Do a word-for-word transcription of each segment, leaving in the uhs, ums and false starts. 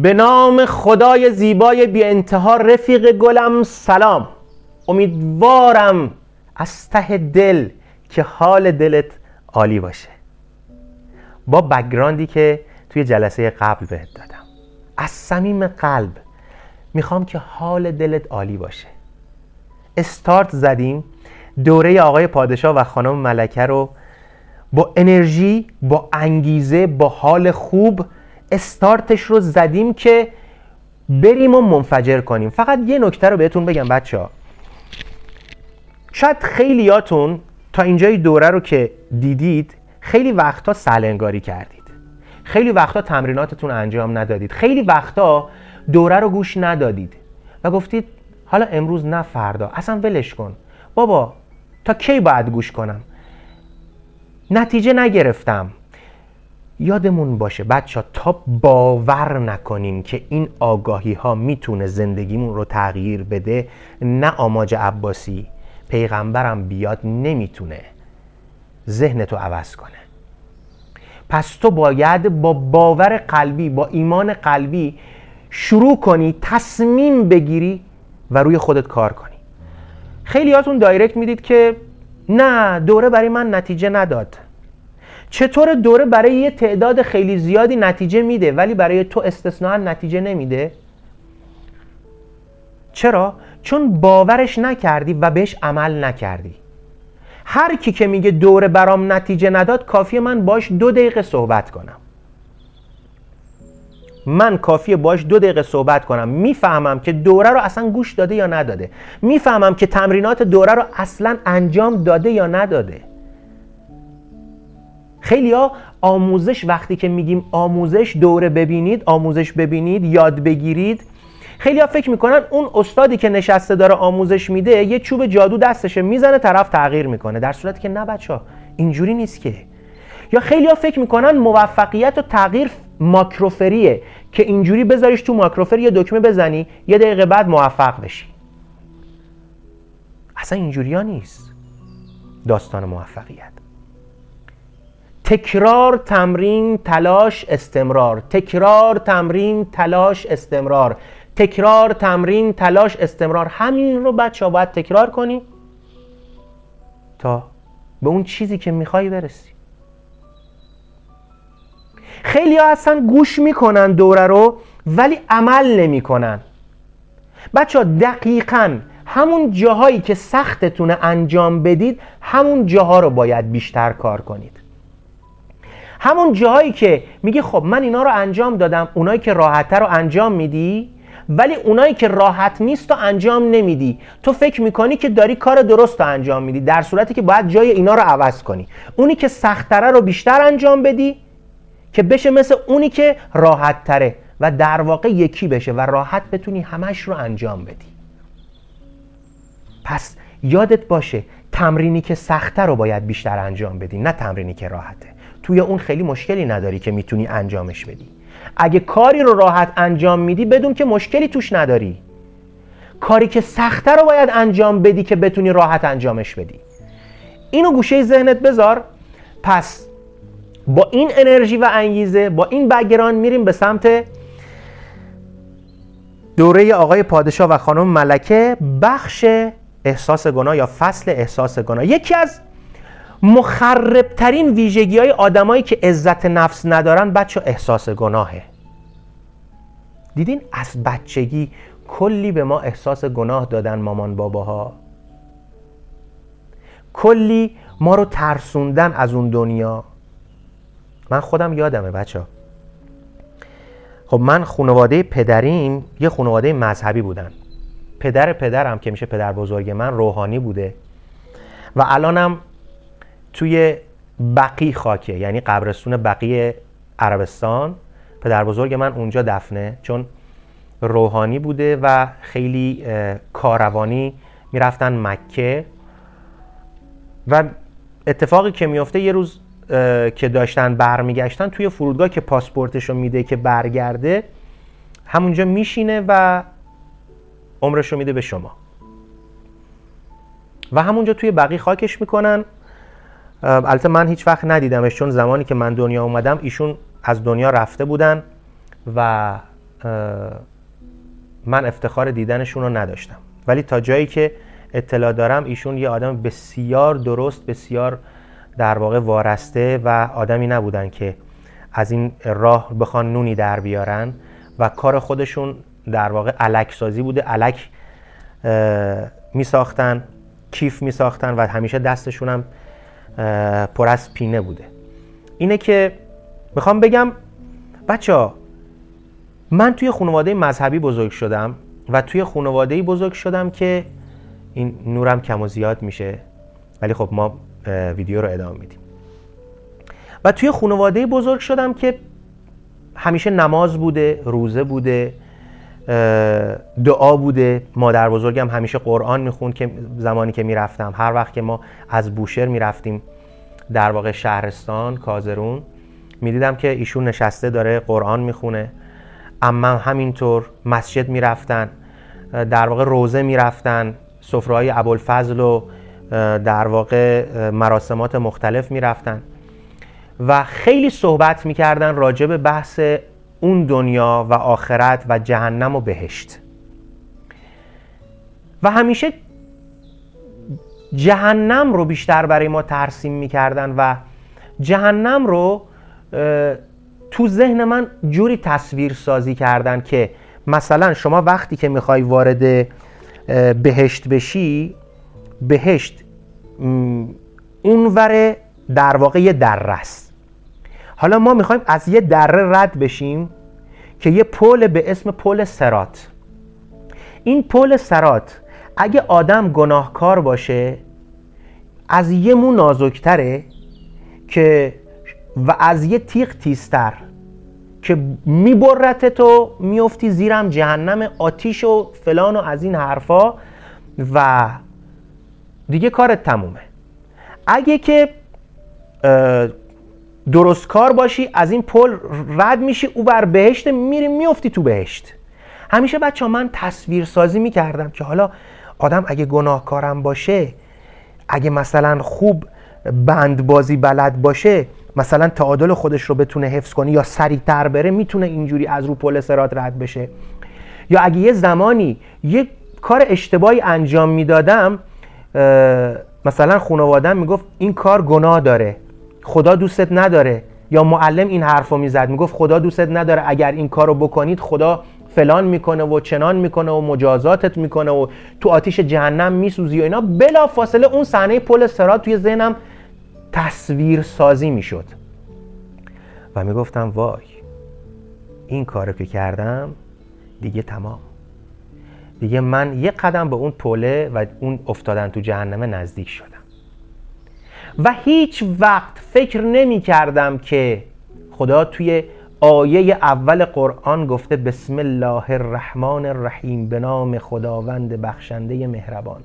به نام خدای زیبای بی انتها رفیق گلم سلام. امیدوارم از ته دل که حال دلت عالی باشه. با بک‌گراندی که توی جلسه قبل بهت دادم، از صمیم قلب میخوام که حال دلت عالی باشه. استارت زدیم دوره آقای پادشاه و خانم ملکه رو با انرژی، با انگیزه، با حال خوب استارتش رو زدیم که بریم و منفجر کنیم. فقط یه نکته رو بهتون بگم بچه ها، شاید خیلیاتون تا اینجای دوره رو که دیدید خیلی وقتا سلنگاری کردید، خیلی وقتا تمریناتتون انجام ندادید، خیلی وقتا دوره رو گوش ندادید و گفتید حالا امروز نه فردا، اصلا ولش کن بابا، تا کی باید گوش کنم، نتیجه نگرفتم. یادمون باشه بچه ها، تا باور نکنیم که این آگاهی ها میتونه زندگیمون رو تغییر بده، نه آماج عباسی پیغمبرم بیاد نمیتونه ذهنتو عوض کنه. پس تو باید با باور قلبی، با ایمان قلبی شروع کنی، تصمیم بگیری و روی خودت کار کنی. خیلیاتون دایرکت میدید که نه دوره برای من نتیجه نداد. چطور دوره برای یه تعداد خیلی زیادی نتیجه میده ولی برای تو استثناء نتیجه نمیده؟ چرا؟ چون باورش نکردی و بهش عمل نکردی. هر کی که میگه دوره برام نتیجه نداد، کافیه من باش دو دقیقه صحبت کنم. من کافیه باش دو دقیقه صحبت کنم، میفهمم که دوره رو اصلا گوش داده یا نداده، میفهمم که تمرینات دوره رو اصلا انجام داده یا نداده. خیلی ها آموزش، وقتی که میگیم آموزش، دوره ببینید، آموزش ببینید، یاد بگیرید، خیلی ها فکر میکنن اون استادی که نشسته داره آموزش میده یه چوب جادو دستشه میزنه طرف تغییر میکنه، در صورتی که نه بچه ها اینجوری نیست که. یا خیلی ها فکر میکنن موفقیت و تغییر ماکروفریه که اینجوری بذاریش تو ماکروفر یه دکمه بزنی یه دقیقه بعد موفق بشی. اصلا اینجوری ها نیست داستان موفقیت. تکرار، تمرین، تلاش، استمرار. تکرار، تمرین، تلاش، استمرار. تکرار، تمرین، تلاش، استمرار. همین رو بچه ها باید تکرار کنی تا به اون چیزی که میخوای برسی. خیلی ها اصلا گوش میکنن دوره رو ولی عمل نمیکنن. بچه ها دقیقاً همون جاهایی که سختتونه انجام بدید همون جاها رو باید بیشتر کار کنید. همون جاهایی که میگی خب من اینا رو انجام دادم، اونایی که راحت‌تر رو انجام میدی ولی اونایی که راحت نیست رو انجام نمیدی. تو فکر میکنی که داری کار درست رو انجام میدی، در صورتی که باید جای اینا رو عوض کنی. اونی که سخت‌تره رو بیشتر انجام بدی که بشه مثل اونی که راحت‌تره و در واقع یکی بشه و راحت بتونی همش رو انجام بدی. پس یادت باشه تمرینی که سخته رو باید بیشتر انجام بدی، نه تمرینی که راحته. توی اون خیلی مشکلی نداری که میتونی انجامش بدی. اگه کاری رو راحت انجام میدی بدون که مشکلی توش نداری. کاری که سخته رو باید انجام بدی که بتونی راحت انجامش بدی. اینو گوشه ذهنت بذار. پس با این انرژی و انگیزه، با این بک‌گراند میریم به سمت دوره آقای پادشاه و خانم ملکه، بخش احساس گناه یا فصل احساس گناه. یکی از مخربترین ویژگی های آدمایی که عزت نفس ندارن بچه احساس گناهه. دیدین از بچگی کلی به ما احساس گناه دادن مامان باباها، کلی ما رو ترسوندن از اون دنیا. من خودم یادمه بچه ها، خب من خانواده پدریم یه خانواده مذهبی بودن. پدر پدرم که میشه پدر بزرگ من روحانی بوده و الانم توی بقیع خاکه، یعنی قبرستون بقیع عربستان. پدر بزرگ من اونجا دفنه چون روحانی بوده و خیلی کاروانی میرفتن مکه و اتفاقی که میفته یه روز که داشتن برمیگشتن توی فرودگاه که پاسپورتشو میده که برگرده، همونجا میشینه و عمرشو میده به شما و همونجا توی بقیع خاکش میکنن. البته من هیچ وقت ندیدمش چون زمانی که من دنیا اومدم ایشون از دنیا رفته بودن و من افتخار دیدنشون رو نداشتم، ولی تا جایی که اطلاع دارم ایشون یه آدم بسیار درست، بسیار در واقع وارسته و آدمی نبودن که از این راه بخوان نونی در بیارن و کار خودشون در واقع الک سازی بوده. الک می ساختن، کیف می ساختن و همیشه دستشون هم پر از پینه بوده. اینه که میخوام بگم بچه‌ها، من توی خانواده مذهبی بزرگ شدم و توی خانواده‌ای بزرگ شدم که این نورم کم و زیاد میشه، ولی خب ما ویدیو رو ادامه میدیم. و توی خانواده‌ای بزرگ شدم که همیشه نماز بوده، روزه بوده، دعا بوده. مادر بزرگم همیشه قرآن میخوند که زمانی که میرفتم، هر وقت که ما از بوشهر میرفتیم در واقع شهرستان کازرون، میدیدم که ایشون نشسته داره قرآن میخونه. عمم همینطور مسجد میرفتن، در واقع روزه میرفتن، سفره‌های ابوالفضل و در واقع مراسمات مختلف میرفتن و خیلی صحبت میکردن راجع به بحث اون دنیا و آخرت و جهنم و بهشت. و همیشه جهنم رو بیشتر برای ما ترسیم میکردن و جهنم رو تو ذهن من جوری تصویر سازی کردن که مثلا شما وقتی که میخوای وارد بهشت بشی، بهشت اونور در واقع یه دره است. حالا ما میخوایم از یه دره رد بشیم که یه پل به اسم پل صراط. این پل صراط اگه آدم گناهکار باشه از یه مو نازکتره که و از یه تیغ تیزتر که میبرت تو میفتی زیرم جهنم آتیش و فلان و از این حرفا و دیگه کارت تمومه. اگه که درست کار باشی از این پل رد میشی او بر بهشت میری میفتی تو بهشت. همیشه بچه ها من تصویر سازی میکردم که حالا آدم اگه گناهکارم باشه، اگه مثلا خوب بند بازی بلد باشه، مثلا تعادل خودش رو بتونه حفظ کنه یا سریع‌تر بره، میتونه اینجوری از رو پل صراط رد بشه. یا اگه یه زمانی یه کار اشتباهی انجام میدادم، مثلا خانواده‌ام میگفت این کار گناه داره، خدا دوستت نداره، یا معلم این حرفو میزد میگفت خدا دوستت نداره، اگر این کارو بکنید خدا فلان میکنه و چنان میکنه و مجازاتت میکنه و تو آتیش جهنم میسوزی و اینا. بلا فاصله اون صحنه پل صراط توی ذهنم تصویر سازی میشد و میگفتم وای این کارو که کردم دیگه تمام، دیگه من یه قدم به اون پله و اون افتادن تو جهنم نزدیک شدم. و هیچ وقت فکر نمی کردم که خدا توی آیه اول قرآن گفته بسم الله الرحمن الرحیم، به نام خداوند بخشنده مهربان.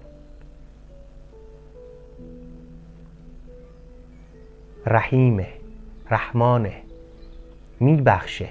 رحیمه، رحمانه، میبخشه.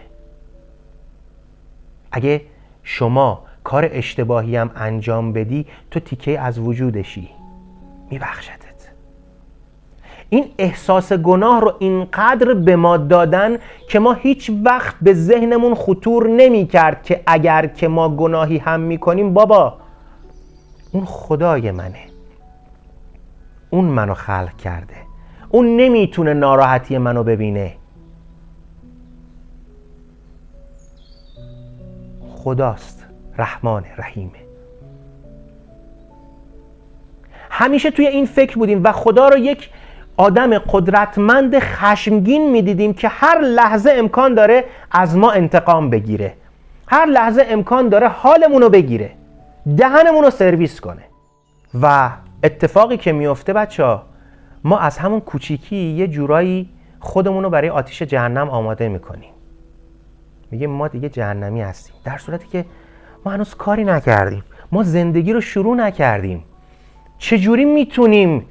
اگه شما کار اشتباهی هم انجام بدی تو تیکه از وجودشی، میبخشتت. این احساس گناه رو اینقدر به ما دادن که ما هیچ وقت به ذهنمون خطور نمی کرد که اگر که ما گناهی هم می کنیم بابا اون خدای منه، اون منو خلق کرده، اون نمیتونه ناراحتی منو ببینه، خداست، رحمانه، رحیمه. همیشه توی این فکر بودیم و خدا رو یک آدم قدرتمند خشمگین میدیدیم که هر لحظه امکان داره از ما انتقام بگیره، هر لحظه امکان داره حالمون رو بگیره، دهنمون رو سرویس کنه. و اتفاقی که میفته بچه ها، ما از همون کوچیکی یه جورایی خودمون رو برای آتیش جهنم آماده میکنیم. میگیم ما دیگه جهنمی هستیم، در صورتی که ما هنوز کاری نکردیم، ما زندگی رو شروع نکردیم. چجوری میتونیم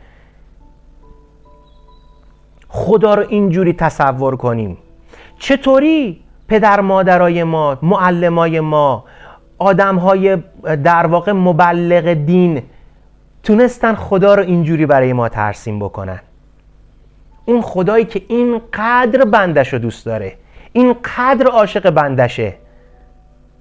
خدا رو اینجوری تصور کنیم؟ چطوری پدر مادرای ما، معلمای ما، آدمهای در واقع مبلغ دین تونستن خدا رو اینجوری برای ما ترسیم بکنن؟ اون خدایی که اینقدر بندش رو دوست داره، اینقدر عاشق بندشه،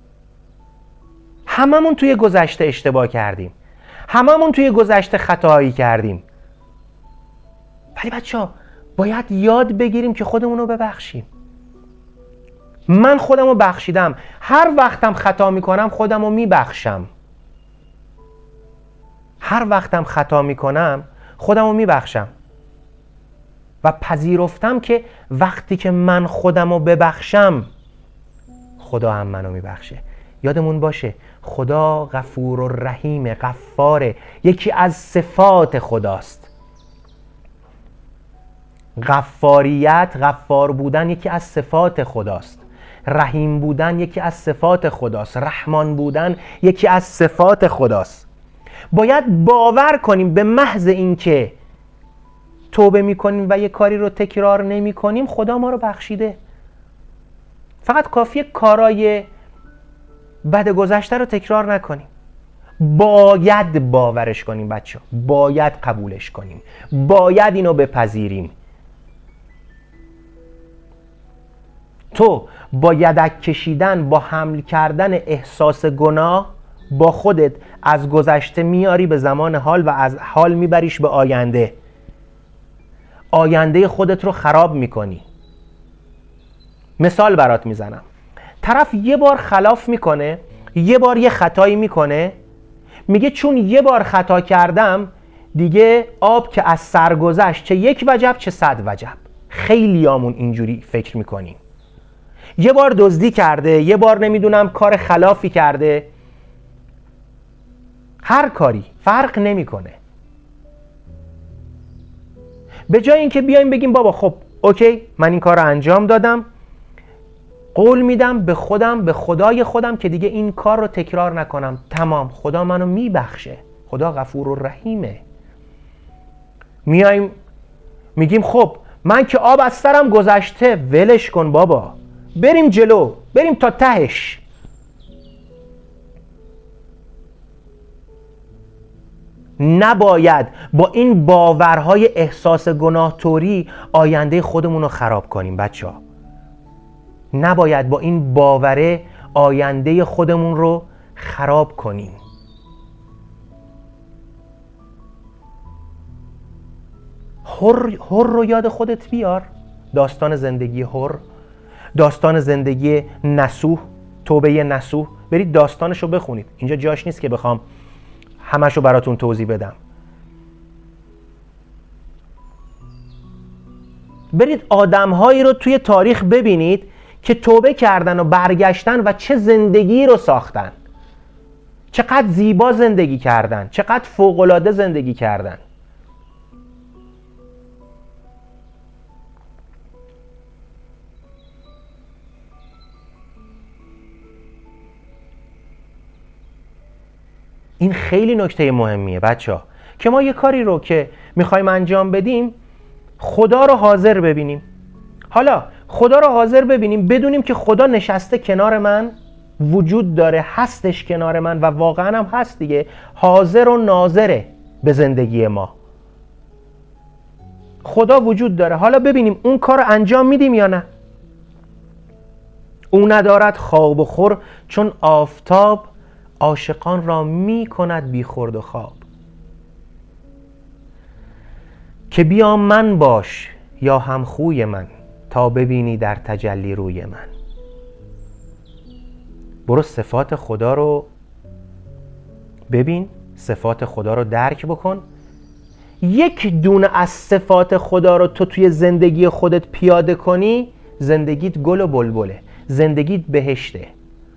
هممون توی گذشته اشتباه کردیم، هممون توی گذشته خطاهایی کردیم، ولی بچه‌ها باید یاد بگیریم که خودمون رو ببخشیم. من خودم رو بخشیدم، هر وقتم خطا میکنم خودم رو میبخشم، هر وقتم خطا میکنم خودم رو میبخشم و پذیرفتم که وقتی که من خودم رو ببخشم خدا هم منو میبخشه. یادمون باشه خدا غفور و رحیم، غفاره، یکی از صفات خداست. غفاریت، غفار بودن یکی از صفات خداست، رحیم بودن یکی از صفات خداست، رحمان بودن یکی از صفات خداست. باید باور کنیم به محض اینکه توبه میکنیم و یه کاری رو تکرار نمی کنیم خدا ما رو بخشیده. فقط کافیه کارای بد گذشته رو تکرار نکنیم. باید باورش کنیم بچه، باید قبولش کنیم، باید اینو بپذیریم. تو با یدک کشیدن، با حمل کردن احساس گناه با خودت از گذشته میاری به زمان حال و از حال میبریش به آینده. آینده خودت رو خراب میکنی. مثال برات میزنم. طرف یه بار خلاف میکنه، یه بار یه خطایی میکنه، میگه چون یه بار خطا کردم دیگه آب که از سر گذشت چه یک وجب چه صد وجب. خیلیامون اینجوری فکر میکنیم. یه بار دزدی کرده، یه بار نمیدونم کار خلافی کرده، هر کاری فرق نمیکنه. به جای اینکه بیایم بگیم بابا خب اوکی من این کار رو انجام دادم، قول میدم به خودم، به خدای خودم که دیگه این کار رو تکرار نکنم، تمام، خدا منو میبخشه، خدا غفور و رحیمه. میایم میگیم خب من که آب از سرم گذشته، ولش کن بابا، بریم جلو، بریم تا تهش. نباید با این باورهای احساس گناه توری آینده خودمون رو خراب کنیم بچه ها. نباید با این باوره آینده خودمون رو خراب کنیم. هر هر رو یاد خودت بیار. داستان زندگی هر، داستان زندگی نسوح، توبه نسوح، برید داستانش رو بخونید. اینجا جاش نیست که بخوام همش رو براتون توضیح بدم. برید آدم‌هایی رو توی تاریخ ببینید که توبه کردن و برگشتن و چه زندگی رو ساختن، چقدر زیبا زندگی کردن، چقدر فوق‌العاده زندگی کردن. این خیلی نکته مهمیه بچه‌ها که ما یه کاری رو که میخوایم انجام بدیم خدا رو حاضر ببینیم. حالا خدا رو حاضر ببینیم بدونیم که خدا نشسته کنار من، وجود داره، هستش کنار من و واقعا هم هست دیگه، حاضر و ناظره به زندگی ما. خدا وجود داره. حالا ببینیم اون کار رو انجام میدیم یا نه. او ندارد خواب و خور چون آفتاب، عاشقان را می کند بی خورد و خواب. که بیا من باش یا هم خوی من، تا ببینی در تجلی روی من. برو صفات خدا رو ببین، صفات خدا رو درک بکن. یک دونه از صفات خدا رو تو توی زندگی خودت پیاده کنی، زندگیت گل و بلبله، زندگیت بهشته.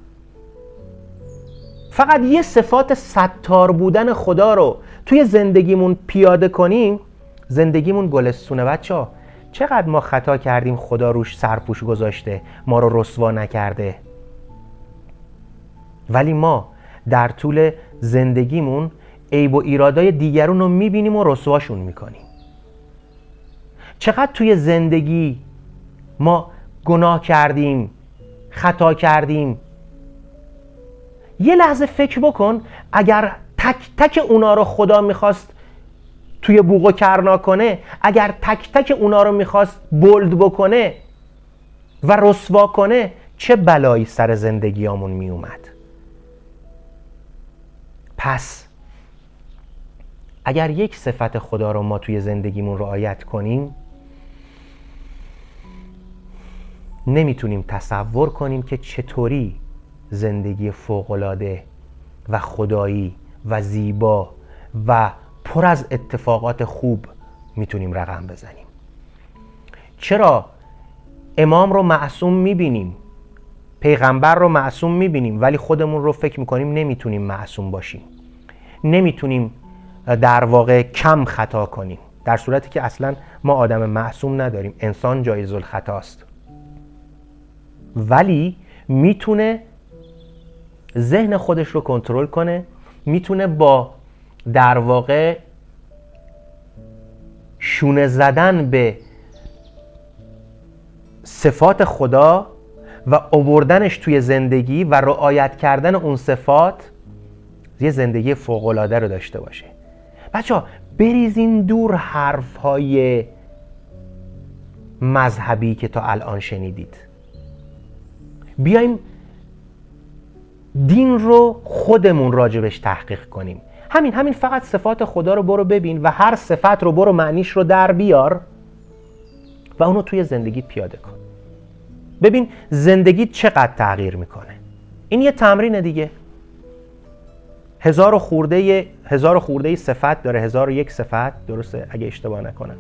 فقط یه صفات ستار بودن خدا رو توی زندگیمون پیاده کنیم، زندگیمون گلستونه. بچه ها چقدر ما خطا کردیم خدا روش سرپوش گذاشته، ما رو رسوا نکرده، ولی ما در طول زندگیمون عیب و ایرادای دیگرون رو میبینیم و رسواشون میکنیم. چقدر توی زندگی ما گناه کردیم، خطا کردیم. یه لحظه فکر بکن اگر تک تک اونا رو خدا میخواست توی بوق و کرنا کنه، اگر تک تک اونا رو میخواست بولد بکنه و رسوا کنه، چه بلایی سر زندگیامون میومد. پس اگر یک صفت خدا رو ما توی زندگیمون رعایت کنیم، نمیتونیم تصور کنیم که چطوری زندگی فوق‌العاده و خدایی و زیبا و پر از اتفاقات خوب میتونیم رقم بزنیم. چرا امام رو معصوم میبینیم، پیغمبر رو معصوم میبینیم، ولی خودمون رو فکر میکنیم نمیتونیم معصوم باشیم، نمیتونیم در واقع کم خطا کنیم، در صورتی که اصلا ما آدم معصوم نداریم، انسان جایز الخطاست، ولی میتونه ذهن خودش رو کنترل کنه، میتونه با در واقع شونه زدن به صفات خدا و آوردنش توی زندگی و رعایت کردن اون صفات یه زندگی فوق‌العاده رو داشته باشه. بچه‌ها بریزین دور حرف‌های مذهبی که تا الان شنیدید، بیایم دین رو خودمون راجبش تحقیق کنیم. همین همین فقط صفات خدا رو برو ببین و هر صفت رو برو معنیش رو در بیار و اونو توی زندگیت پیاده کن. ببین زندگیت چقدر تغییر میکنه. این یه تمرین دیگه. هزار و خورده هزار و خورده صفت داره، هزار و یک صفت، درسته اگه اشتباه نکنم.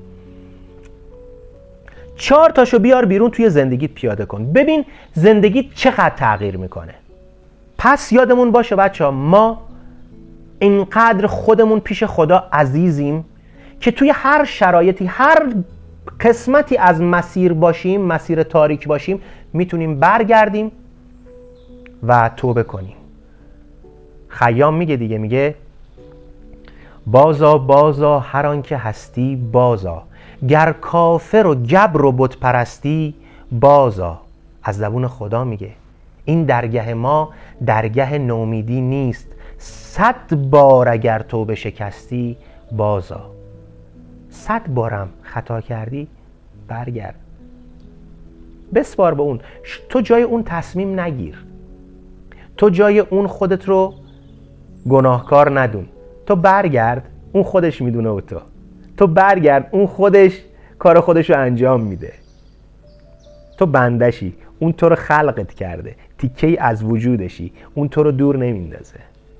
چهار تاشو بیار بیرون توی زندگیت پیاده کن. ببین زندگیت چقدر تغییر میکنه. پس یادمون باشه بچه‌ها، ما اینقدر خودمون پیش خدا عزیزیم که توی هر شرایطی، هر قسمتی از مسیر باشیم، مسیر تاریک باشیم، میتونیم برگردیم و توبه کنیم. خیام میگه دیگه، میگه بازا بازا هر آن که هستی بازا، گر کافر و گبر و بت پرستی بازا. از زبون خدا میگه این درگه ما درگه نومیدی نیست، صد بار اگر توبه شکستی بازا. صد بارم خطا کردی برگرد، بسپار به اون. تو جای اون تصمیم نگیر، تو جای اون خودت رو گناهکار ندون، تو برگرد، اون خودش میدونه و تو تو برگرد، اون خودش کار خودش رو انجام میده. تو بندشی، اون تو رو خلقت کرده، تیکه‌ای از وجودشی، اون تو رو دور نمیندازه.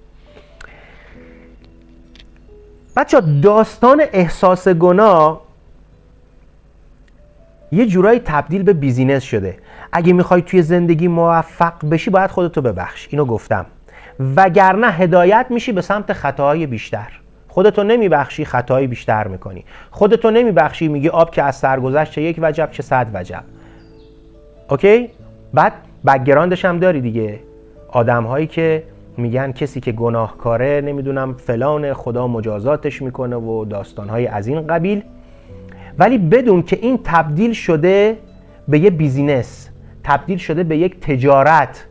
بچه داستان احساس گناه یه جورایی تبدیل به بیزینس شده. اگه میخوای توی زندگی موفق بشی باید خودتو ببخش، اینو گفتم، وگرنه هدایت میشی به سمت خطاهای بیشتر. خودتو نمیبخشی خطاهای بیشتر میکنی، خودتو نمیبخشی میگی آب که از سر گذشت چه یک وجب چه صد وجب. اوکی؟ بعد بک‌گراندش هم داری دیگه، آدم هایی که میگن کسی که گناهکاره نمیدونم فلان خدا مجازاتش میکنه و داستانهای از این قبیل. ولی بدون که این تبدیل شده به یه بیزینس، تبدیل شده به یک تجارت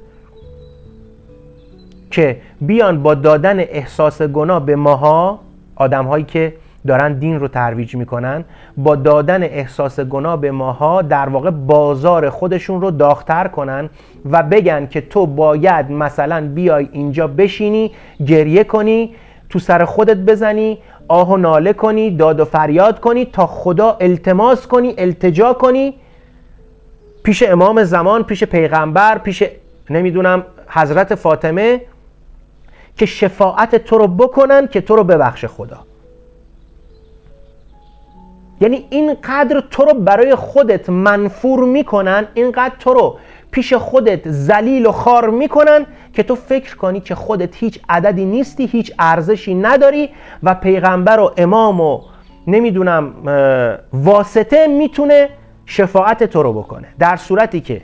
که بیان با دادن احساس گناه به ماها، آدم هایی که دارن دین رو ترویج میکنن، با دادن احساس گناه به ماها در واقع بازار خودشون رو داغ‌تر کنن و بگن که تو باید مثلا بیای اینجا بشینی، گریه کنی، تو سر خودت بزنی، آه و ناله کنی، داد و فریاد کنی، تا خدا التماس کنی، التجا کنی پیش امام زمان، پیش پیغمبر، پیش نمیدونم حضرت فاطمه، که شفاعت تو رو بکنن که تو رو ببخش خدا. یعنی اینقدر تو رو برای خودت منفور میکنن، اینقدر تو رو پیش خودت ذلیل و خوار میکنن که تو فکر کنی که خودت هیچ عددی نیستی، هیچ ارزشی نداری و پیغمبر و امام و نمیدونم واسطه میتونه شفاعت تو رو بکنه. در صورتی که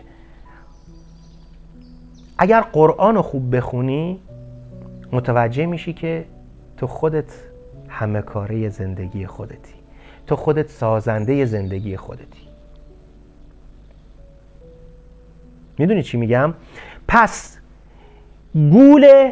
اگر قرآن رو خوب بخونی متوجه میشی که تو خودت همه کاره زندگی خودتی، تو خودت سازنده زندگی خودتی. میدونی چی میگم؟ پس گول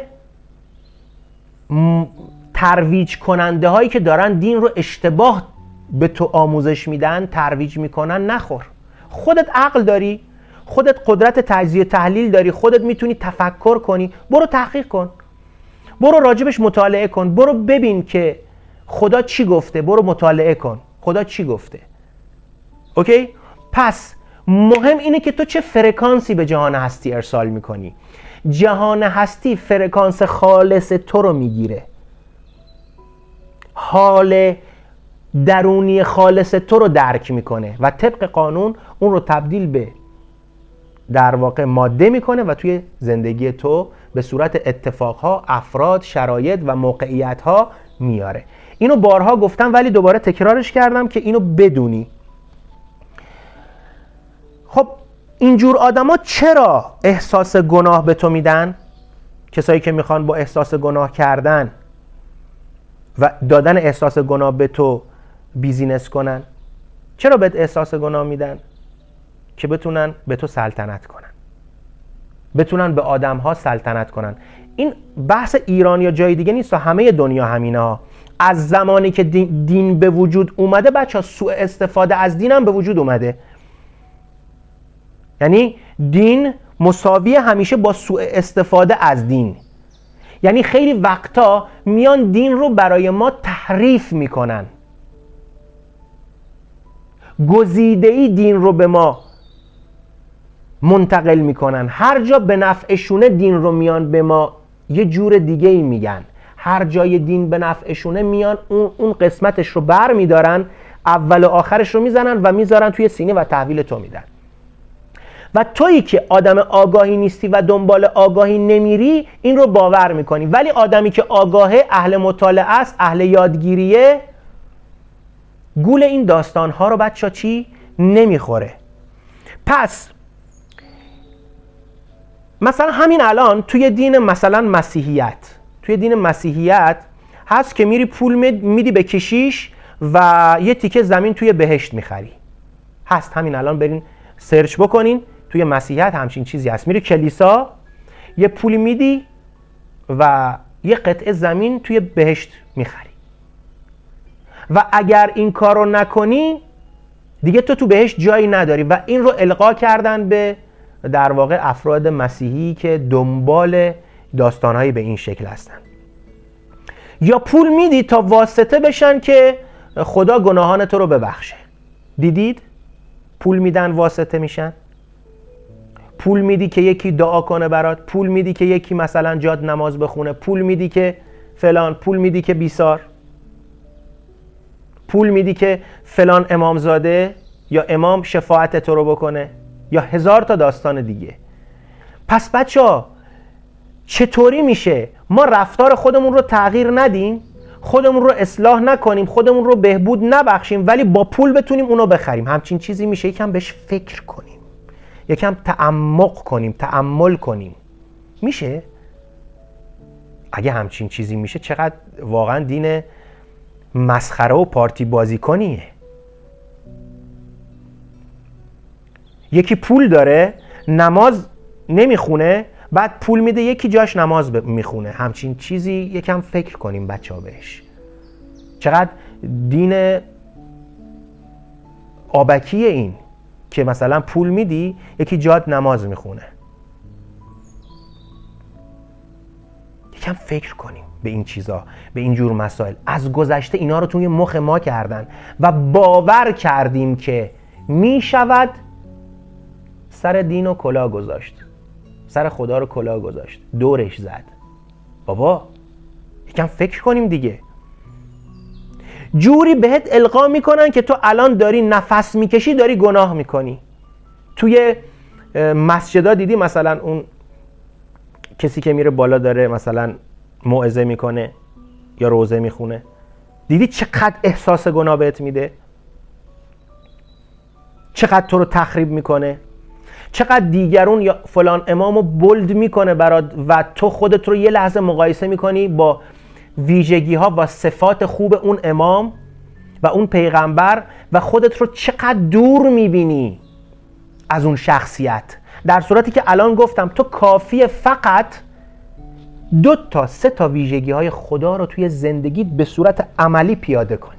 ترویج کننده هایی که دارن دین رو اشتباه به تو آموزش میدن، ترویج میکنن، نخور. خودت عقل داری، خودت قدرت تجزیه تحلیل داری، خودت میتونی تفکر کنی، برو تحقیق کن. برو راجبش مطالعه کن، برو ببین که خدا چی گفته، برو مطالعه کن خدا چی گفته. اوکی؟ پس مهم اینه که تو چه فرکانسی به جهان هستی ارسال میکنی. جهان هستی فرکانس خالص تو رو میگیره، حال درونی خالص تو رو درک میکنه و طبق قانون اون رو تبدیل به در واقع ماده میکنه و توی زندگی تو به صورت اتفاقها، افراد، شرایط و موقعیتها میاره. اینو بارها گفتم ولی دوباره تکرارش کردم که اینو بدونی. خب اینجور آدما چرا احساس گناه به تو میدن؟ کسایی که میخوان با احساس گناه کردن و دادن احساس گناه به تو بیزینس کنن، چرا بهت احساس گناه میدن؟ که بتونن به تو سلطنت کنن، بتونن به آدمها سلطنت کنن. این بحث ایران یا جای دیگه نیست و همه دنیا همینه ها. از زمانی که دین, دین به وجود اومده بچه ها سوء استفاده از دین هم به وجود اومده. یعنی دین مساوی همیشه با سوء استفاده از دین. یعنی خیلی وقتا میان دین رو برای ما تحریف میکنن، گزیده‌ای دین رو به ما منتقل میکنن. هر جا به نفعشونه دین رو میان به ما یه جور دیگه ای میگن. هر جای دین به نفعشونه میان اون, اون قسمتش رو بر میدارن، اول و آخرش رو میزنن و میذارن توی سینه و تحویل تو میدن. و تویی که آدم آگاهی نیستی و دنبال آگاهی نمیری این رو باور میکنی. ولی آدمی که آگاهه، اهل مطالعه است، اهل یادگیریه، گول این داستانها رو بچه چی؟ نمیخوره. پس مثلا همین الان توی دین مثلا مسیحیت، توی دین مسیحیت هست که میری پول میدی به کشیش و یه تیکه زمین توی بهشت میخری. هست همین الان برین سرچ بکنین، توی مسیحیت همچین چیزی هست. میری کلیسا یه پول میدی و یه قطعه زمین توی بهشت میخری و اگر این کار رو نکنی دیگه تو تو بهشت جایی نداری. و این رو القا کردن به در واقع افراد مسیحی که دنبال داستانهایی به این شکل هستن. یا پول میدی تا واسطه بشن که خدا گناهان تو رو ببخشه. دیدید؟ پول میدن واسطه میشن. پول میدی که یکی دعا کنه برات، پول میدی که یکی مثلا جاد نماز بخونه، پول میدی که فلان، پول میدی که بیسار، پول میدی که فلان امامزاده یا امام شفاعت تو رو بکنه، یا هزار تا داستان دیگه. پس بچه‌ها چطوری میشه ما رفتار خودمون رو تغییر ندیم، خودمون رو اصلاح نکنیم، خودمون رو بهبود نبخشیم، ولی با پول بتونیم اونو بخریم؟ همچین چیزی میشه؟ یکم بهش فکر کنیم، یکم تعمق کنیم، تأمل کنیم. میشه؟ اگه همچین چیزی میشه چقدر واقعا دین مسخره و پارتی بازی کنیه. یکی پول داره نماز نمیخونه، بعد پول میده یکی جاش نماز میخونه. همچین چیزی یکم فکر کنیم بچه ها بهش. چقدر دین آبکیه این که مثلا پول میدی یکی جات نماز میخونه. یکم فکر کنیم به این چیزا، به این جور مسائل. از گذشته اینا رو توی مخ ما کردن و باور کردیم که میشود سر دین و کلاه گذاشت، سر خدا رو کلاه گذاشت، دورش زد. بابا یکم فکر کنیم دیگه. جوری بهت القا میکنن که تو الان داری نفس میکشی داری گناه میکنی. توی مسجدا دیدی مثلا اون کسی که میره بالا داره مثلا موعظه میکنه یا روزه میخونه، دیدی چقدر احساس گناه بهت میده؟ چقدر تو رو تخریب میکنه؟ چقدر دیگرون یا فلان امامو بولد میکنه برات و تو خودت رو یه لحظه مقایسه میکنی با ویژگی ها و صفات خوب اون امام و اون پیغمبر و خودت رو چقدر دور میبینی از اون شخصیت، در صورتی که الان گفتم تو کافیه فقط دو تا سه تا ویژگی های خدا رو توی زندگیت به صورت عملی پیاده کنی،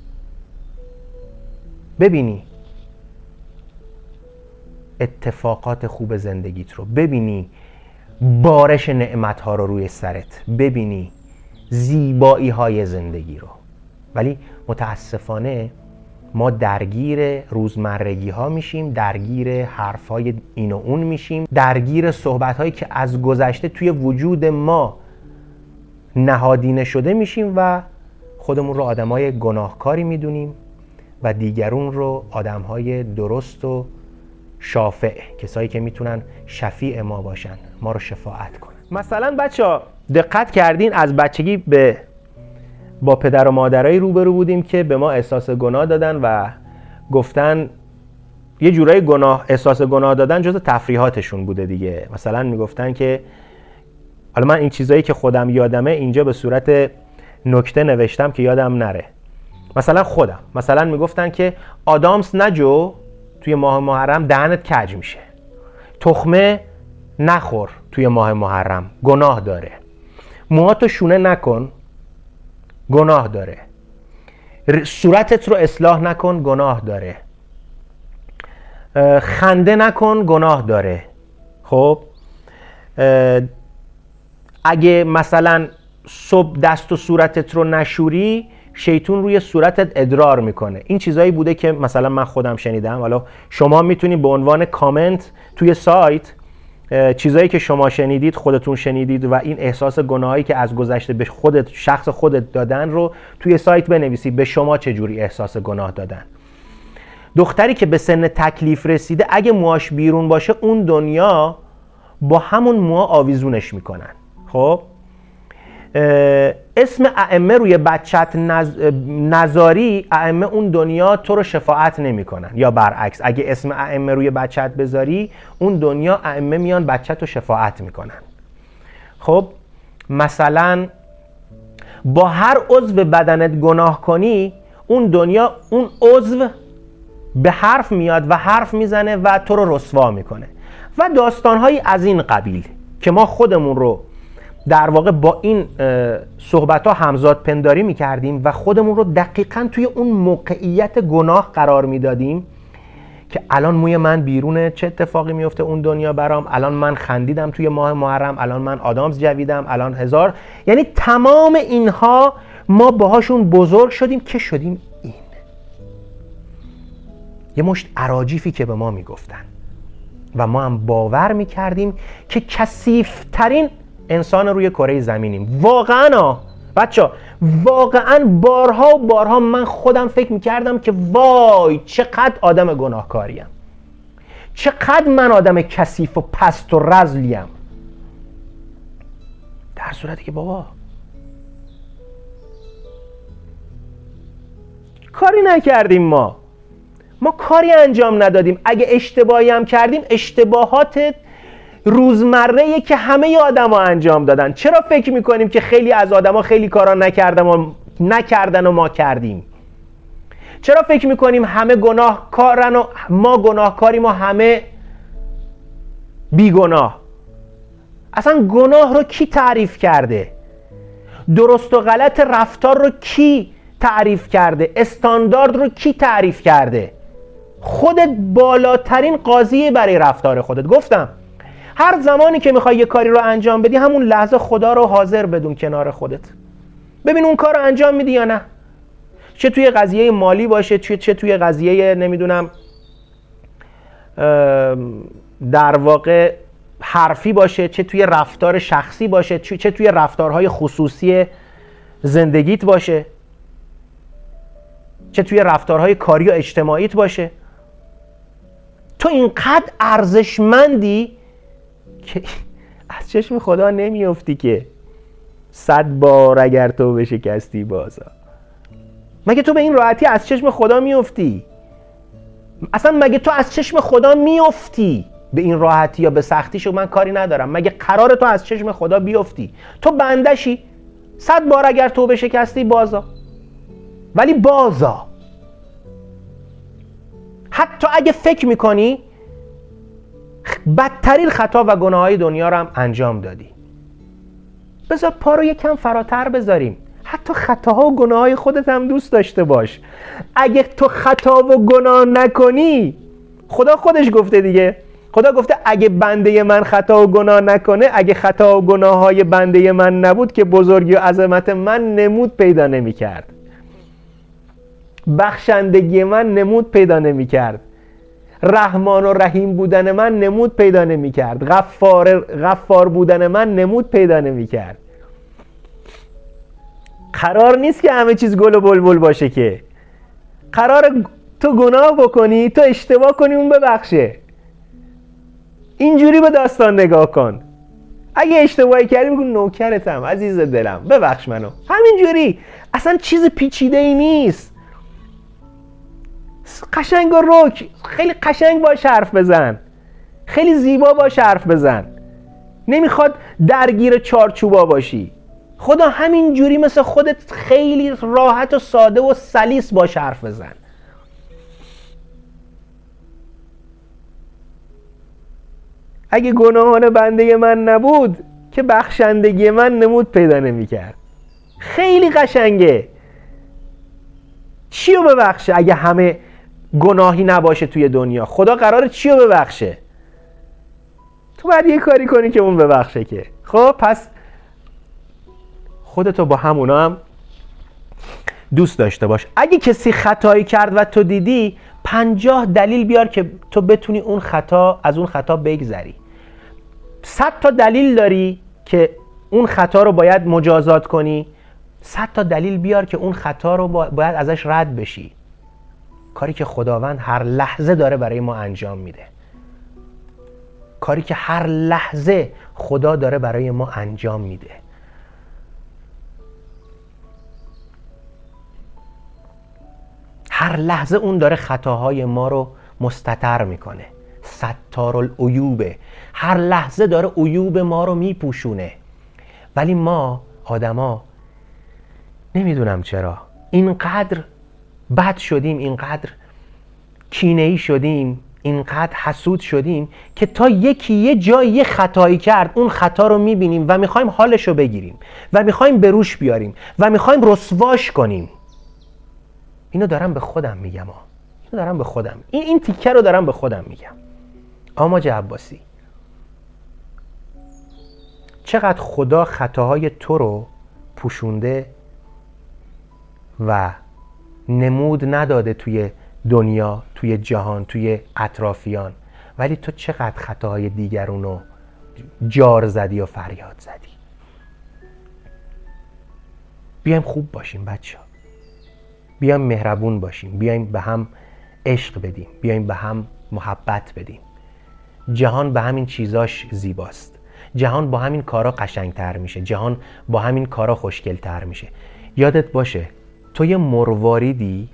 ببینی اتفاقات خوب زندگیت رو، ببینی بارش نعمت‌ها رو روی سرت، ببینی زیبایی های زندگی رو. ولی متاسفانه ما درگیر روزمرگی ها میشیم، درگیر حرف های این و اون میشیم، درگیر صحبت هایی که از گذشته توی وجود ما نهادینه شده میشیم و خودمون رو آدم های گناهکاری میدونیم و دیگرون رو آدم های درست و شافع، کسایی که میتونن شفیع ما باشن، ما رو شفاعت کنن. مثلا بچه ها دقت کردین از بچگی به با پدر و مادرایی روبرو بودیم که به ما احساس گناه دادن و گفتن یه جورایی گناه احساس گناه دادن جز تفریحاتشون بوده دیگه. مثلا میگفتن که حالا من این چیزایی که خودم یادمه اینجا به صورت نکته نوشتم که یادم نره. مثلا خودم مثلا میگفتن که آدامس نجو توی ماه محرم دهنت کج میشه، تخمه نخور توی ماه محرم گناه داره، موهاتو شونه نکن گناه داره، صورتت رو اصلاح نکن گناه داره، خنده نکن گناه داره. خب اگه مثلا صبح دست و صورتت رو نشوری شیطون روی صورتت ادرار میکنه. این چیزایی بوده که مثلا من خودم شنیدم. حالا شما میتونید به عنوان کامنت توی سایت چیزایی که شما شنیدید، خودتون شنیدید و این احساس گناهی که از گذشته به خودت شخص خودت دادن رو توی سایت بنویسید. به شما چجوری احساس گناه دادن؟ دختری که به سن تکلیف رسیده اگه موهاش بیرون باشه اون دنیا با همون موها آویزونش میکنن. خب اسم ائمه روی بچت نز... نزاری، ائمه اون دنیا تو رو شفاعت نمیکنن، یا برعکس اگه اسم ائمه روی بچت بذاری اون دنیا ائمه میان بچت رو شفاعت میکنن. خب مثلا با هر عضو بدنت گناه کنی اون دنیا اون عضو به حرف میاد و حرف میزنه و تو رو رسوا میکنه و داستانهایی از این قبیل که ما خودمون رو در واقع با این صحبت ها همزاد پنداری میکردیم و خودمون رو دقیقاً توی اون موقعیت گناه قرار میدادیم که الان موی من بیرونه، چه اتفاقی میفته اون دنیا برام، الان من خندیدم توی ماه محرم، الان من آدامس جویدم، الان هزار. یعنی تمام اینها ما باهاشون بزرگ شدیم که شدیم این یه مشت اراجیفی که به ما میگفتن و ما هم باور میکردیم که کثیف‌ترین انسان روی کره زمینیم. واقعا بچه واقعا بارها و بارها من خودم فکر میکردم که وای چقدر آدم گناهکاریم، چقدر من آدم کثیف و پست و رذلیم، در صورتی که بابا کاری نکردیم، ما ما کاری انجام ندادیم. اگه اشتباهی هم کردیم اشتباهات روزمره‌ای که همه آدم‌ها انجام دادن. چرا فکر می‌کنیم که خیلی از آدم‌ها خیلی کارا نکردن و نکردن و ما کردیم؟ چرا فکر می‌کنیم همه گناهکارن و ما گناهکاریم و همه بیگناه؟ اصلا گناه رو کی تعریف کرده؟ درست و غلط رفتار رو کی تعریف کرده؟ استاندارد رو کی تعریف کرده؟ خودت بالاترین قاضی برای رفتار خودت. گفتم هر زمانی که میخوای یه کاری رو انجام بدی همون لحظه خدا رو حاضر بدون کنار خودت. ببین اون کار رو انجام میدی یا نه. چه توی قضیه مالی باشه، چه چه توی قضیه نمیدونم در واقع حرفی باشه، چه توی رفتار شخصی باشه، چه توی رفتارهای خصوصی زندگیت باشه، چه توی رفتارهای کاری و اجتماعیت باشه. تو اینقدر ارزشمندی که از چشم خدا نمیافتی که صد بار اگر تو به شکستی بازا. مگه تو به این راحتی از چشم خدا میافتی؟ اصلا مگه تو از چشم خدا میافتی به این راحتی یا به سختیشو من کاری ندارم. مگه قرار تو از چشم خدا بیافتی؟ تو بندشی، صد بار اگر تو به شکستی بازا، ولی بازا. حتی اگه فکر میکنی بدترین خطا و گناههای دنیا رو هم انجام دادی، بذار پا رو یکم فراتر بذاریم. حتی خطاها و گناههای خودت هم دوست داشته باش. اگه تو خطا و گناه نکنی، خدا خودش گفته دیگه خدا گفته اگه بنده من خطا و گناه نکنه، اگه خطا و گناه های بنده من نبود که بزرگی و عظمت من نمود پیدا نمی کرد، بخشندگی من نمود پیدا نمی کرد، رحمان و رحیم بودن من نمود پیدا نمی کرد، غفار, غفار بودن من نمود پیدا نمی کرد. قرار نیست که همه چیز گل و بلبل باشه، که قرار تو گناه بکنی، تو اشتباه کنی، اون ببخشه. اینجوری به داستان نگاه کن. اگه اشتباهی کردی بگو نوکرتم عزیز دلم ببخش منو، همینجوری. اصلا چیز پیچیده ای نیست. قشنگ و رک، خیلی قشنگ باش حرف بزن، خیلی زیبا باش حرف بزن. نمیخواد درگیر چارچوبا باشی. خدا همینجوری مثل خودت خیلی راحت و ساده و سلیس باش حرف بزن. اگه گناهان بنده من نبود که بخشندگی من نمود پیدا نمی کرد. خیلی قشنگه. چی رو ببخشه اگه همه گناهی نباشه توی دنیا؟ خدا قراره چی رو ببخشه؟ تو باید یه کاری کنی که اون ببخشه. که خب پس خودتو با همونا هم دوست داشته باش. اگه کسی خطایی کرد و تو دیدی، پنجاه دلیل بیار که تو بتونی اون خطا از اون خطا بگذری. صد تا دلیل داری که اون خطا رو باید مجازات کنی، صد تا دلیل بیار که اون خطا رو باید ازش رد بشی. کاری که خداوند هر لحظه داره برای ما انجام میده. کاری که هر لحظه خدا داره برای ما انجام میده. هر لحظه اون داره خطاهای ما رو مستتر میکنه. ستار العیوبه. هر لحظه داره عیوب ما رو میپوشونه. ولی ما آدما نمیدونم چرا اینقدر بد شدیم، اینقدر کینه‌ای شدیم، اینقدر حسود شدیم که تا یکی یه جای یه خطایی کرد اون خطا رو میبینیم و میخوایم حالش رو بگیریم و میخوایم بروش بیاریم و میخوایم رسواش کنیم. اینو دارم به خودم میگم ها. اینو دارم به خودم این این تیکه رو دارم به خودم میگم. آماج عباسی، چقدر خدا خطاهای تو رو پوشونده و نمود نداده توی دنیا، توی جهان، توی اطرافیان، ولی تو چقدر خطاهای دیگرون رو جار زدی و فریاد زدی. بیایم خوب باشیم بچه ها، بیایم مهربون باشیم، بیایم به هم عشق بدیم، بیایم به هم محبت بدیم. جهان به همین چیزاش زیباست. جهان با همین کارا قشنگتر میشه. جهان با همین کارا خوشگلتر میشه. یادت باشه تو یه مرواریدی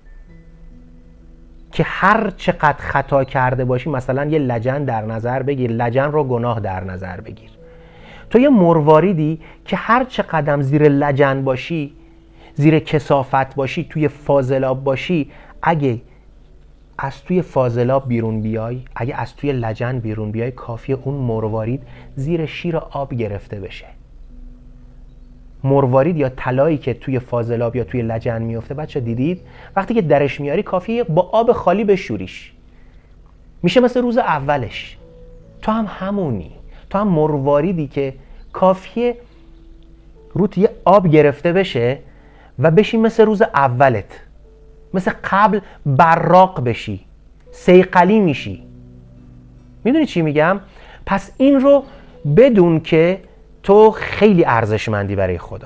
که هر چقدر خطا کرده باشی، مثلا یه لجن در نظر بگیر، لجن رو گناه در نظر بگیر. تو یه مرواریدی که هر چقدر زیر لجن باشی، زیر کثافت باشی، توی فاضلاب باشی، اگه از توی فاضلاب بیرون بیای، اگه از توی لجن بیرون بیای، کافیه اون مروارید زیر شیر آب گرفته بشه. مروارید یا طلایی که توی فاضلاب یا توی لجن میفته، بچه دیدید وقتی که درش میاری کافیه با آب خالی بشوریش، میشه مثل روز اولش. تو هم همونی، تو هم مرواریدی که کافیه روت یه آب گرفته بشه و بشی مثل روز اولت، مثل قبل براق بشی، صیقلی میشی. میدونی چی میگم؟ پس این رو بدون که تو خیلی ارزشمندی برای خدا.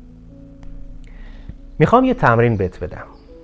میخوام یه تمرین بهت بدم.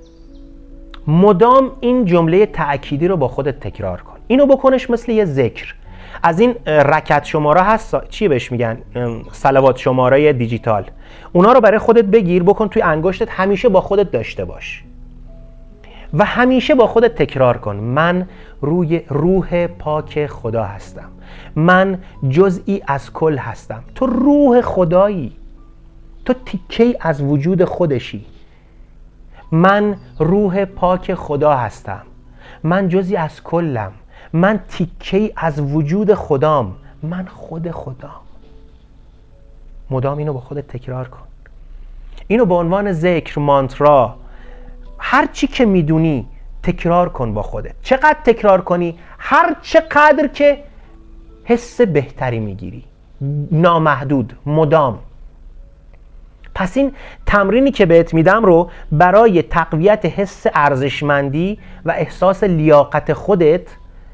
مدام این جمله تأکیدی رو با خودت تکرار کن. اینو بکنش مثل یه ذکر. از این رکعت شماره هست، چی بهش میگن؟ صلوات شماره دیجیتال. اونا رو برای خودت بگیر، بکن توی انگشتت، همیشه با خودت داشته باش و همیشه با خودت تکرار کن: من روی روح پاک خدا هستم، من جزئی از کل هستم. تو روح خدایی، تو تیکه‌ای از وجود خودشی. من روح پاک خدا هستم، من جزئی از کلم، من تیکه‌ای از وجود خدام، من خود خدام. مدام اینو با خودت تکرار کن. اینو به عنوان ذکر، مانترا، هر چی که میدونی تکرار کن با خودت. چقدر تکرار کنی؟ هر چقدر که حس بهتری میگیری، نامحدود، مدام. پس این تمرینی که بهت میدم رو برای تقویت حس ارزشمندی و احساس لیاقت خودت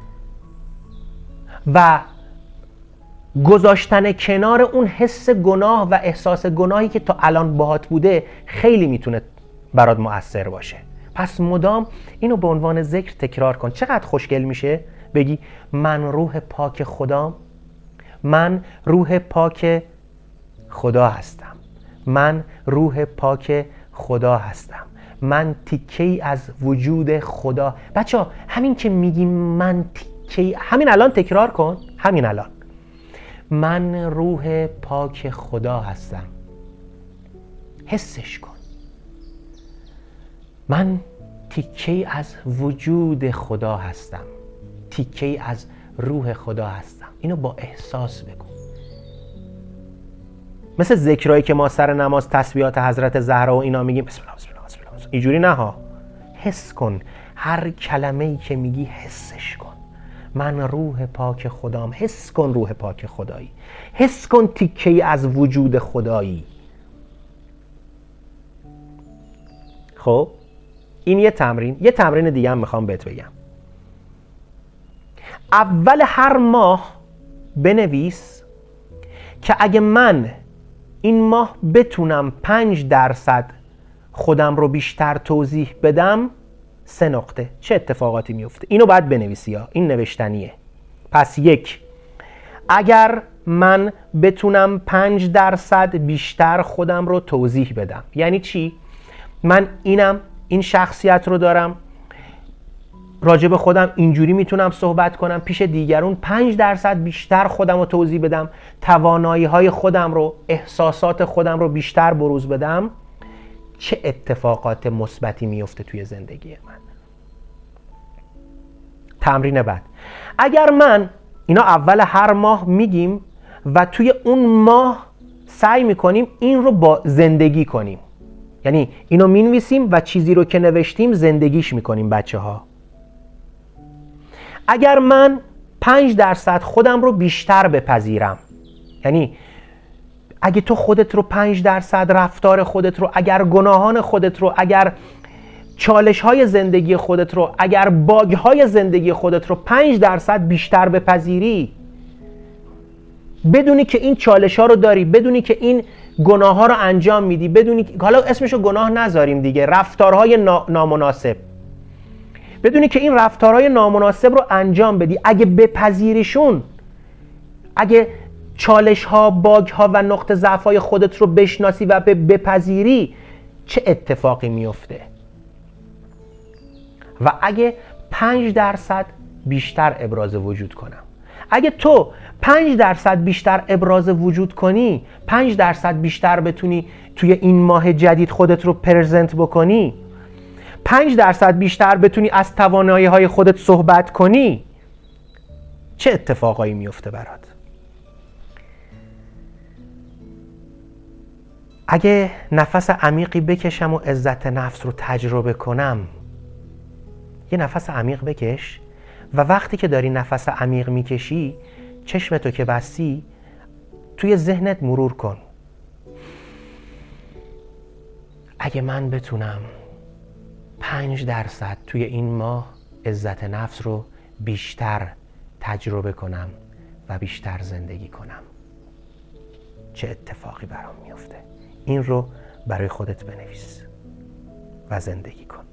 و گذاشتن کنار اون حس گناه و احساس گناهی که تا الان باهات بوده خیلی میتونه برات مؤثر باشه. پس مدام اینو به عنوان ذکر تکرار کن. چقدر خوشگل میشه بگی من روح پاک خدام، من روح پاک خدا هستم، من روح پاک خدا هستم، من تیکه‌ای از وجود خدا. بچه همین که میگی من تیکه‌ای، همین الان تکرار کن، همین الان من روح پاک خدا هستم، حسش کن. من تیکه‌ای از وجود خدا هستم، تیکه‌ای از روح خدا هستم. اینو با احساس بگو. مثل ذکرایی که ما سر نماز تسبیحات حضرت زهرا و اینا میگیم بسم الله بسم الله بسم الله، اینجوری نه ها. حس کن، هر کلمه‌ای که میگی حسش کن. من روح پاک خدام. حس کن روح پاک خدایی، حس کن تیکه‌ای از وجود خدایی. خب این یه تمرین. یه تمرین دیگه هم میخوام بهت بگم. اول هر ماه بنویس که اگه من این ماه بتونم پنج درصد خودم رو بیشتر توضیح بدم، سه نقطه چه اتفاقاتی میفته. اینو باید بنویسی ها، این نوشتنیه. پس یک، اگر من بتونم پنج درصد بیشتر خودم رو توضیح بدم. یعنی چی؟ من اینم، این شخصیت رو دارم، راجع به خودم اینجوری میتونم صحبت کنم، پیش دیگرون پنج درصد بیشتر خودم رو توضیح بدم، توانایی های خودم رو، احساسات خودم رو بیشتر بروز بدم، چه اتفاقات مثبتی میفته توی زندگی من. تمرین بعد، اگر من اینا اول هر ماه میگیم و توی اون ماه سعی میکنیم این رو با زندگی کنیم، یعنی اینو مینویسیم و چیزی رو که نوشتیم زندگیش میکنیم بچه ها. اگر من پنج درصد خودم رو بیشتر بپذیرم، یعنی اگه تو خودت رو پنج درصد، رفتار خودت رو، اگر گناهان خودت رو، اگر چالش های زندگی خودت رو، اگر باگ های زندگی خودت رو پنج درصد بیشتر بپذیری، بدونی که این چالش ها رو داری، بدونی که این گناه ها رو انجام میدی، بدونی که حالا اسمشو گناه نذاریم دیگه، رفتارهای نا... نامناسب، بدونی که این رفتارهای نامناسب رو انجام بدی، اگه بپذیریشون، اگه چالش ها، باگ ها و نقطه ضعف های خودت رو بشناسی و بپذیری، چه اتفاقی میفته؟ و اگه پنج درصد بیشتر ابراز وجود کنم، اگه تو پنج درصد بیشتر ابراز وجود کنی، پنج درصد بیشتر بتونی توی این ماه جدید خودت رو پرزنت بکنی، پنج درصد بیشتر بتونی از توانایی های خودت صحبت کنی، چه اتفاقایی میفته برات؟ اگه نفس عمیقی بکشم و عزت نفس رو تجربه کنم، یه نفس عمیق بکش و وقتی که داری نفس عمیق میکشی، چشمتو که بستی توی ذهنت مرور کن، اگه من بتونم پنج درصد توی این ماه عزت نفس رو بیشتر تجربه کنم و بیشتر زندگی کنم، چه اتفاقی برام میفته؟ این رو برای خودت بنویس و زندگی کن.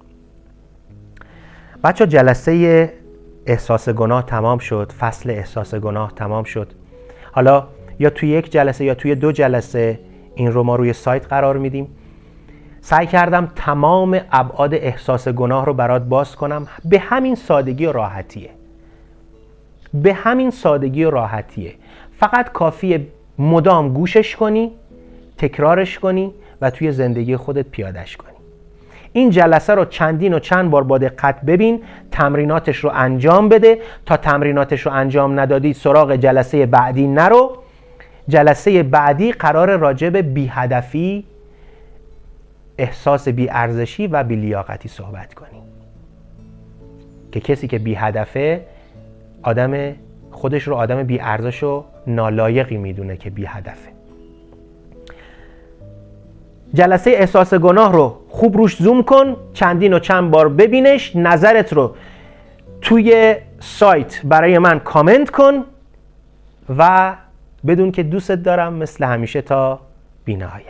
بچه جلسه احساس گناه تمام شد، فصل احساس گناه تمام شد. حالا یا توی یک جلسه یا توی دو جلسه این رو ما روی سایت قرار میدیم. سعی کردم تمام ابعاد احساس گناه رو برات باز کنم. به همین سادگی و راحتیه، به همین سادگی و راحتیه. فقط کافیه مدام گوشش کنی، تکرارش کنی و توی زندگی خودت پیادهش کنی. این جلسه رو چندین و چند بار با دقت ببین، تمریناتش رو انجام بده. تا تمریناتش رو انجام ندادی سراغ جلسه بعدی نرو. جلسه بعدی قرار راجع به بی‌هدفی، احساس بی‌ارزشی و بی‌لیاقتی صحبت کنیم. که کسی که بی هدفه آدم خودش رو آدم بی ارزش و نالایقی میدونه که بی هدفه. جلسه احساس گناه رو خوب روش زوم کن، چندین و چند بار ببینش، نظرت رو توی سایت برای من کامنت کن و بدون که دوست دارم مثل همیشه تا بی نهایت.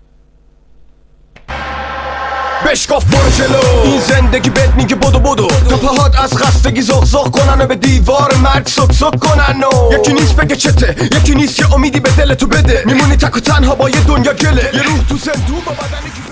بشکاف برو جلو، این زندگی بهت میگه بدو بدو، تا پاهات از خستگی زغ زغ کنن و به دیوار مرگ سک سک کنن و یکی نیست بگه چته، یکی نیست یه امیدی به دل تو بده، میمونی تک و تنها با یه دنیا گله، یه روح تو زندون با بدنی